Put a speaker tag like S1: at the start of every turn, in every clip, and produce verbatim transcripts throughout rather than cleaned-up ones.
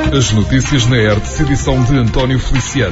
S1: As notícias na R T S, edição de António Feliciano.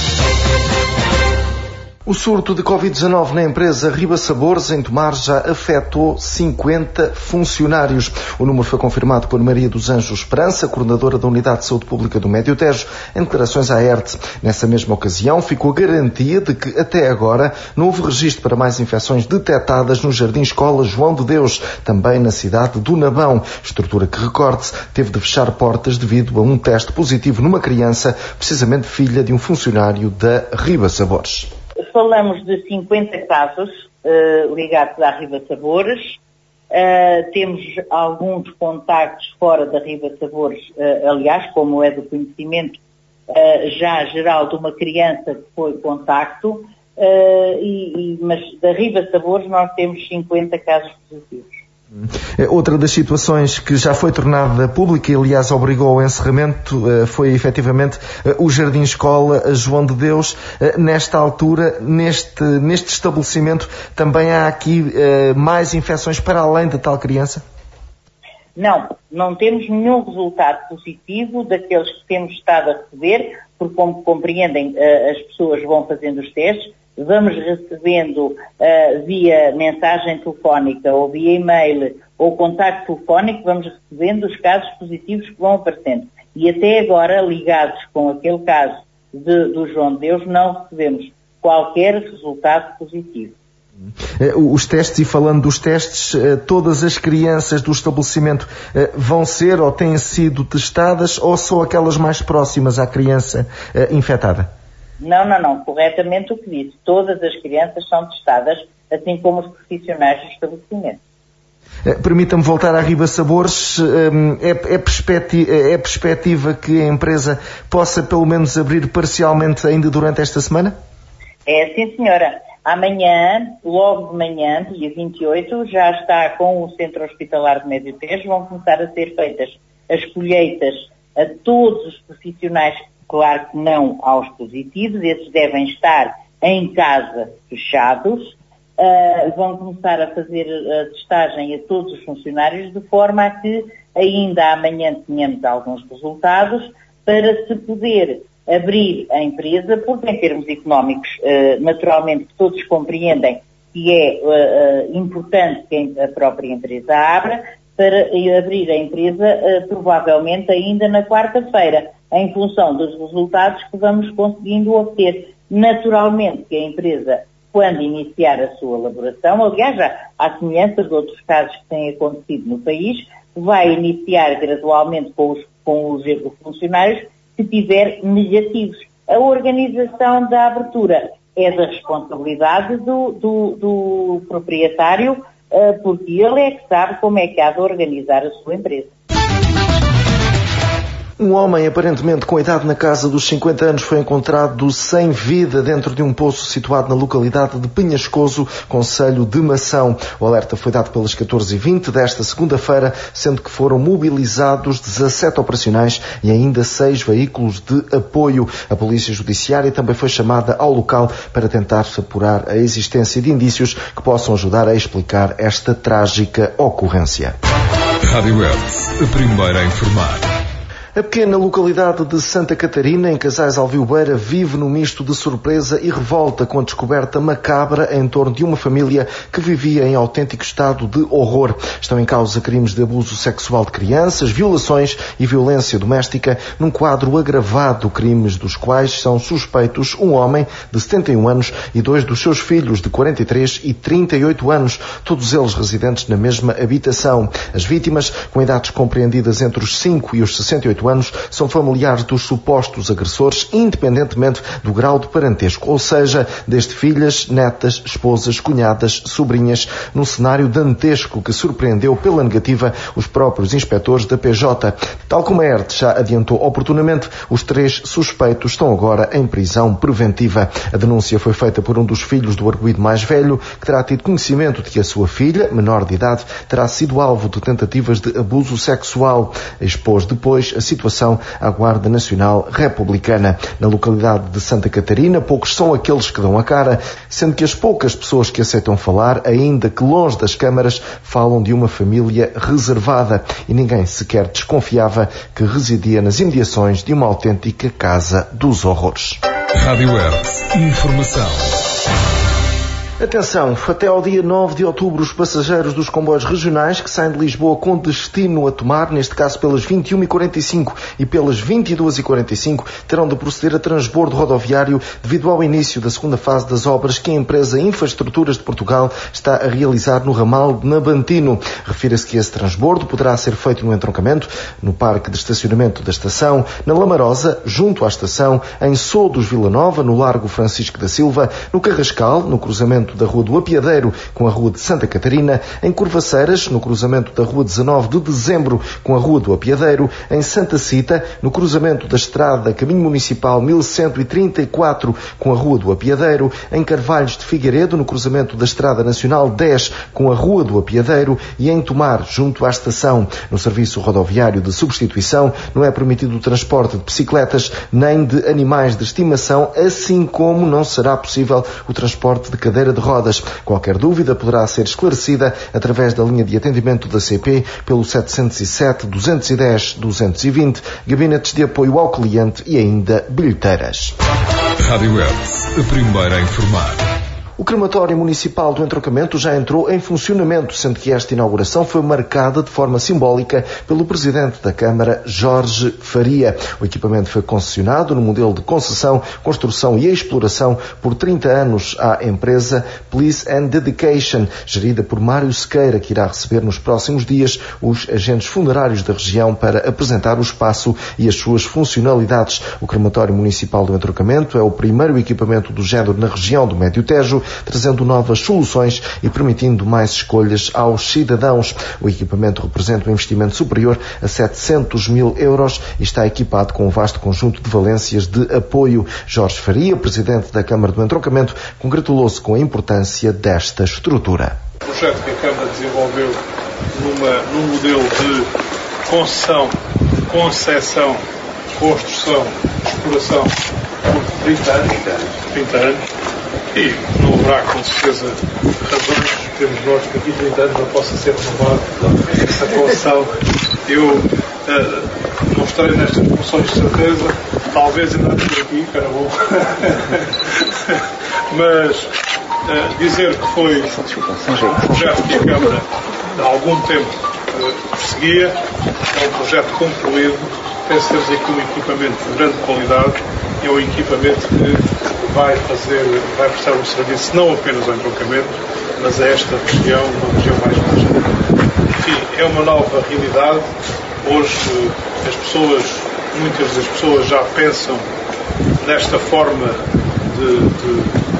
S2: O surto de covid dezanove na empresa Ribasabores, em Tomar, já afetou cinquenta funcionários. O número foi confirmado por Maria dos Anjos Esperança, coordenadora da Unidade de Saúde Pública do Médio Tejo, em declarações à R T S. Nessa mesma ocasião, ficou a garantia de que, até agora, não houve registro para mais infecções detectadas no Jardim Escola João de Deus, também na cidade do Nabão, estrutura que, recorde-se, teve de fechar portas devido a um teste positivo numa criança, precisamente filha de um funcionário da Ribasabores.
S3: Falamos de cinquenta casos uh, ligados à Ribasabores. Uh, temos alguns contactos fora da Ribasabores, uh, aliás, como é do conhecimento uh, já geral de uma criança que foi contacto, uh, e, e, mas da Ribasabores nós temos cinquenta casos positivos.
S2: Outra das situações que já foi tornada pública e, aliás, obrigou ao encerramento foi, efetivamente, o Jardim Escola João de Deus. Nesta altura, neste, neste estabelecimento, também há aqui mais infecções para além de tal criança?
S3: Não, não temos nenhum resultado positivo daqueles que temos estado a receber, porque, como compreendem, as pessoas vão fazendo os testes. Vamos recebendo uh, via mensagem telefónica ou via e-mail ou contacto telefónico, vamos recebendo os casos positivos que vão aparecendo. E até agora, ligados com aquele caso de, do João de Deus, não recebemos qualquer resultado positivo.
S2: Os testes, e falando dos testes, todas as crianças do estabelecimento vão ser ou têm sido testadas, ou só aquelas mais próximas à criança infectada?
S3: Não, não, não. Corretamente o que disse. Todas as crianças são testadas, assim como os profissionais do estabelecimento.
S2: Permita-me voltar à Ribasabores. É, é, perspectiva, é perspectiva que a empresa possa pelo menos abrir parcialmente ainda durante esta semana?
S3: É, sim, senhora. Amanhã, logo de manhã, dia vinte e oito, já está com o Centro Hospitalar de Médio Tejo, vão começar a ser feitas as colheitas a todos os profissionais. Claro que não aos positivos, esses devem estar em casa fechados, uh, vão começar a fazer a testagem a todos os funcionários, de forma a que ainda amanhã tenhamos alguns resultados para se poder abrir a empresa, porque em termos económicos, uh, naturalmente todos compreendem que é uh, uh, importante que a própria empresa abra, para abrir a empresa uh, provavelmente ainda na quarta-feira, em função dos resultados que vamos conseguindo obter. Naturalmente que a empresa, quando iniciar a sua elaboração, aliás, já há semelhança de outros casos que têm acontecido no país, vai iniciar gradualmente com os, com os funcionários que tiver negativos. A organização da abertura é da responsabilidade do, do, do proprietário, porque ele é que sabe como é que há de organizar a sua empresa.
S2: Um homem, aparentemente com idade na casa dos cinquenta anos, foi encontrado sem vida dentro de um poço situado na localidade de Penhascoso, concelho de Mação. O alerta foi dado pelas catorze e vinte desta segunda-feira, sendo que foram mobilizados dezassete operacionais e ainda seis veículos de apoio. A Polícia Judiciária também foi chamada ao local para tentar apurar a existência de indícios que possam ajudar a explicar esta trágica ocorrência.
S1: Rádio R T S, a primeira a informar.
S2: A pequena localidade de Santa Catarina, em Casais Alviobeira, vive num misto de surpresa e revolta com a descoberta macabra em torno de uma família que vivia em autêntico estado de horror. Estão em causa crimes de abuso sexual de crianças, violações e violência doméstica, num quadro agravado, crimes dos quais são suspeitos um homem de setenta e um anos e dois dos seus filhos de quarenta e três e trinta e oito anos, todos eles residentes na mesma habitação. As vítimas, com idades compreendidas entre os cinco e os sessenta e oito anos, são familiares dos supostos agressores, independentemente do grau de parentesco, ou seja, desde filhas, netas, esposas, cunhadas, sobrinhas, num cenário dantesco que surpreendeu pela negativa os próprios inspectores da P J. Tal como a R T já adiantou oportunamente, os três suspeitos estão agora em prisão preventiva. A denúncia foi feita por um dos filhos do arguido mais velho, que terá tido conhecimento de que a sua filha, menor de idade, terá sido alvo de tentativas de abuso sexual. Expôs depois a situação situação à Guarda Nacional Republicana. Na localidade de Santa Catarina, poucos são aqueles que dão a cara, sendo que as poucas pessoas que aceitam falar, ainda que longe das câmaras, falam de uma família reservada e ninguém sequer desconfiava que residia nas imediações de uma autêntica casa dos horrores.
S1: Rádio Hertz. Informação.
S2: Atenção, até ao dia nove de outubro, os passageiros dos comboios regionais que saem de Lisboa com destino a Tomar, neste caso pelas vinte e uma e quarenta e cinco e pelas vinte e duas e quarenta e cinco, terão de proceder a transbordo rodoviário devido ao início da segunda fase das obras que a empresa Infraestruturas de Portugal está a realizar no ramal de Nabantino. Refira-se que esse transbordo poderá ser feito no entroncamento, no parque de estacionamento da estação, na Lamarosa, junto à estação, em Sodos Vila Nova, no Largo Francisco da Silva, no Carrascal, no cruzamento da Rua do Apiadeiro com a Rua de Santa Catarina, em Curvaceiras, no cruzamento da Rua dezanove de Dezembro com a Rua do Apiadeiro, em Santa Cita, no cruzamento da Estrada Caminho Municipal mil cento e trinta e quatro com a Rua do Apiadeiro, em Carvalhos de Figueiredo, no cruzamento da Estrada Nacional dez com a Rua do Apiadeiro e em Tomar, junto à estação. No serviço rodoviário de substituição não é permitido o transporte de bicicletas nem de animais de estimação, assim como não será possível o transporte de cadeira de rodas. Qualquer dúvida poderá ser esclarecida através da linha de atendimento da C P pelo sete zero sete, dois um zero, dois dois zero, gabinetes de apoio ao cliente e ainda bilheteiras.
S1: Rádio Hertz, a primeira a informar.
S2: O crematório municipal do entroncamento já entrou em funcionamento, sendo que esta inauguração foi marcada de forma simbólica pelo Presidente da Câmara, Jorge Faria. O equipamento foi concessionado no modelo de concessão, construção e exploração por trinta anos à empresa Police and Dedication, gerida por Mário Sequeira, que irá receber nos próximos dias os agentes funerários da região para apresentar o espaço e as suas funcionalidades. O crematório municipal do entroncamento é o primeiro equipamento do género na região do Médio Tejo, trazendo novas soluções e permitindo mais escolhas aos cidadãos. O equipamento representa um investimento superior a setecentos mil euros e está equipado com um vasto conjunto de valências de apoio. Jorge Faria, Presidente da Câmara do Entroncamento, congratulou-se com a importância desta estrutura.
S4: O projeto que a Câmara desenvolveu numa, num modelo de concessão, concessão, construção, exploração por trinta anos, trinta anos, e não haverá, com certeza, razões, temos nós que aqui trinta anos não possa ser renovado essa concessão. Eu uh, não estarei nestas funções de certeza, talvez ainda por aqui, que era bom. Mas uh, dizer que foi um projeto que a Câmara há algum tempo uh, perseguia, é um projeto concluído, penso que temos aqui um equipamento de grande qualidade, é um equipamento que vai fazer, vai prestar um serviço não apenas ao entroncamento, mas a esta região, uma região mais baixa. Enfim, é uma nova realidade. Hoje as pessoas, muitas das pessoas já pensam nesta forma de, de,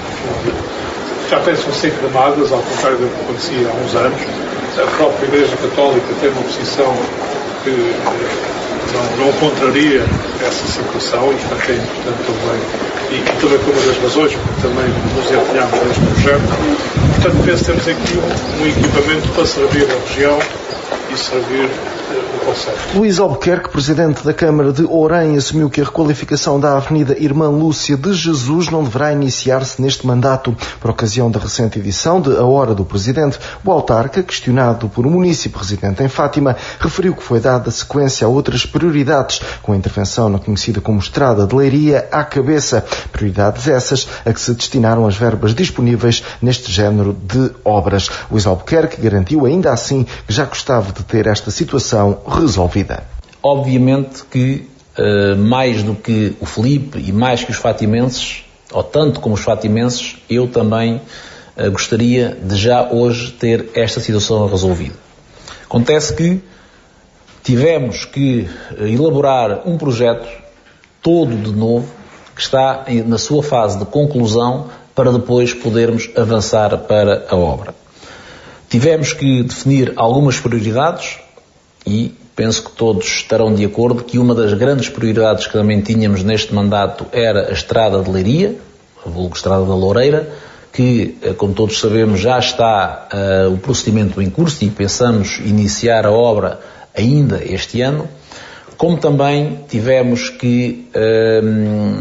S4: de já pensam ser cremadas, ao contrário do que acontecia há uns anos. A própria Igreja Católica tem uma posição que não, não contraria essa situação e, portanto, é importante também, e, e também foi uma das razões porque também nos empenhámos neste projeto. Portanto, penso que temos aqui um, um equipamento para servir a região e servir o conceito.
S2: Luís Albuquerque, Presidente da Câmara de Ourém, assumiu que a requalificação da Avenida Irmã Lúcia de Jesus não deverá iniciar-se neste mandato. Por ocasião da recente edição de A Hora do Presidente, o autarca, questionado por um munícipe residente em Fátima, referiu que foi dada sequência a outras prioridades, com a intervenção na conhecida como Estrada de Leiria à cabeça. Prioridades essas a que se destinaram as verbas disponíveis neste género de obras. Luís Albuquerque garantiu ainda assim que já gostava de ter esta situação resolvida.
S5: Obviamente que uh, mais do que o Filipe e mais que os fatimenses, ou tanto como os fatimenses, eu também uh, gostaria de já hoje ter esta situação resolvida. Acontece que tivemos que uh, elaborar um projeto todo de novo, que está na sua fase de conclusão, para depois podermos avançar para a obra. Tivemos que definir algumas prioridades e penso que todos estarão de acordo que uma das grandes prioridades que também tínhamos neste mandato era a Estrada de Leiria, a vulgo Estrada da Loureira, que, como todos sabemos, já está uh, o procedimento em curso e pensamos iniciar a obra ainda este ano. como também tivemos que hum,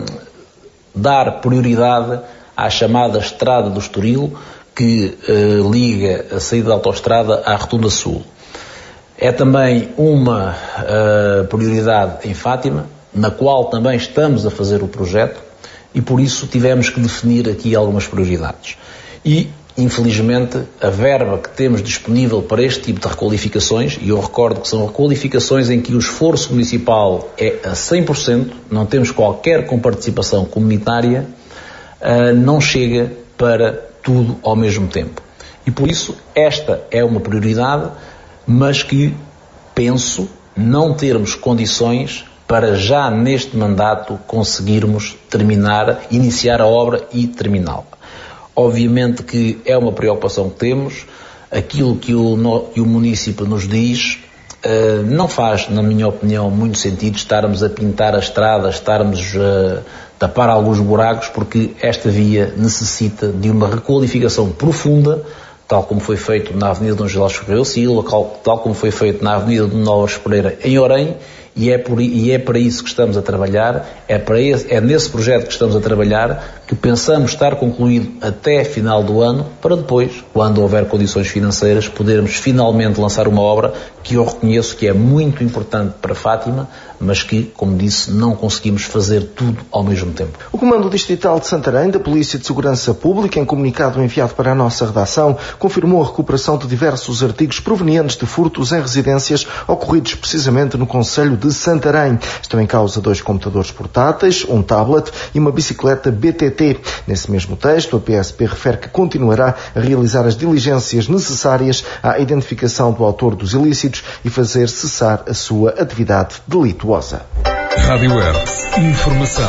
S5: dar prioridade à chamada Estrada do Estoril, que uh, liga a saída da autoestrada à Rotunda Sul. É também uma uh, prioridade em Fátima, na qual também estamos a fazer o projeto, e por isso tivemos que definir aqui algumas prioridades. E, infelizmente, a verba que temos disponível para este tipo de requalificações, e eu recordo que são requalificações em que o esforço municipal é a cem por cento, não temos qualquer comparticipação comunitária, uh, não chega para tudo ao mesmo tempo. E por isso esta é uma prioridade, mas que penso não termos condições para já neste mandato conseguirmos terminar, iniciar a obra e terminá-la. Obviamente que é uma preocupação que temos, aquilo que o, no, que o município nos diz uh, não faz, na minha opinião, muito sentido estarmos a pintar a estrada, estarmos a tapar alguns buracos, porque esta via necessita de uma requalificação profunda, tal como foi feito na Avenida Dom Jorge Ferreira Silva, tal como foi feito na Avenida de Novas Pereira, em Orém, e é, por, e é para isso que estamos a trabalhar, é, para esse, é nesse projeto que estamos a trabalhar, que pensamos estar concluído até final do ano, para depois, quando houver condições financeiras, podermos finalmente lançar uma obra que eu reconheço que é muito importante para Fátima, mas que, como disse, não conseguimos fazer tudo ao mesmo tempo.
S2: O Comando Distrital de Santarém, da Polícia de Segurança Pública, em comunicado enviado para a nossa redação, confirmou a recuperação de diversos artigos provenientes de furtos em residências ocorridos precisamente no concelho de Santarém. Estão em causa dois computadores portáteis, um tablet e uma bicicleta B T T. Nesse mesmo texto, a P S P refere que continuará a realizar as diligências necessárias à identificação do autor dos ilícitos e fazer cessar a sua atividade delituosa.
S1: Rádio Hertz. Informação.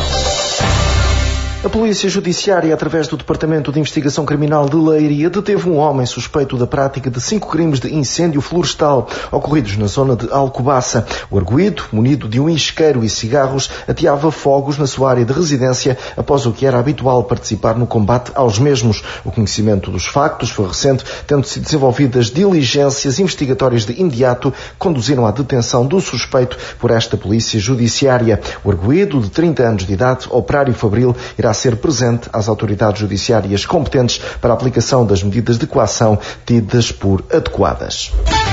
S2: A Polícia Judiciária, através do Departamento de Investigação Criminal de Leiria, deteve um homem suspeito da prática de cinco crimes de incêndio florestal ocorridos na zona de Alcobaça. O arguido, munido de um isqueiro e cigarros, ateava fogos na sua área de residência após o que era habitual participar no combate aos mesmos. O conhecimento dos factos foi recente, tendo-se desenvolvidas diligências investigatórias de imediato que conduziram à detenção do suspeito por esta Polícia Judiciária. O arguido, de trinta anos de idade, operário fabril, irá ser presente às autoridades judiciárias competentes para a aplicação das medidas de coação tidas por adequadas.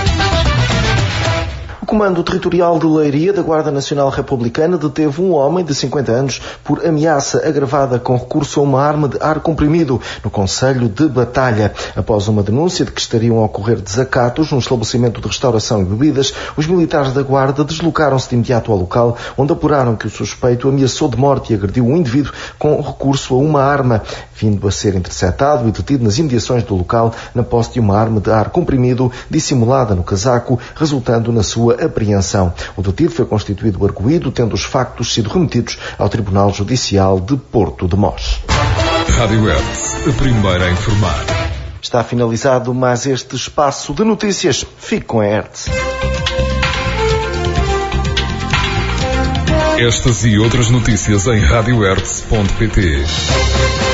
S2: O Comando Territorial de Leiria da Guarda Nacional Republicana deteve um homem de cinquenta anos por ameaça agravada com recurso a uma arma de ar comprimido no concelho de Batalha. Após uma denúncia de que estariam a ocorrer desacatos num estabelecimento de restauração e bebidas, os militares da Guarda deslocaram-se de imediato ao local, onde apuraram que o suspeito ameaçou de morte e agrediu um indivíduo com recurso a uma arma, vindo a ser interceptado e detido nas imediações do local na posse de uma arma de ar comprimido dissimulada no casaco, resultando na sua apreensão. O detido foi constituído arguido, tendo os factos sido remetidos ao Tribunal Judicial de Porto de Mós.
S1: Rádio Hertz, a primeira a informar.
S2: Está finalizado mais este espaço de notícias. Fique com a Hertz.
S1: Estas e outras notícias em rádio hertz ponto pt.